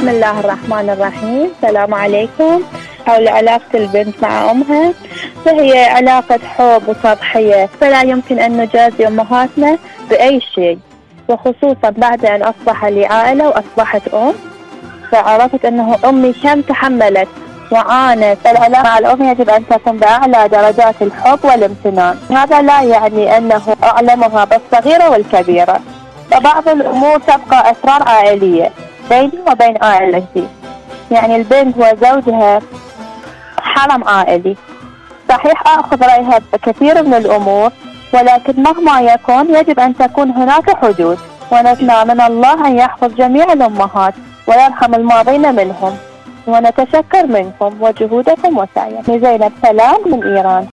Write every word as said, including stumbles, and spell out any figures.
بسم الله الرحمن الرحيم. السلام عليكم. حول علاقة البنت مع أمها، فهي علاقة حب وسطحية، فلا يمكن أن نجازي أمهاتنا بأي شيء، وخصوصا بعد أن أصبح لي عائلة وأصبحت أم، فعرفت أنه أمي كم تحملت وعانت. العلاقة مع الأم يجب أن تكون بأعلى درجات الحب والامتنان. هذا لا يعني أنه أعلمها بالصغيرة والكبيرة، فبعض الأمور تبقى أسرار عائلية بيني وبين عائلتي. يعني البنت وزوجها حرم عائلي، صحيح أخذ رأيها بكثير من الأمور، ولكن مهما يكون يجب أن تكون هناك حدود، ونتمنى من الله أن يحفظ جميع الأمهات ويرحم الماضين منهم، ونتشكر منكم وجهودكم وسعيكم. زينب سلام من إيران.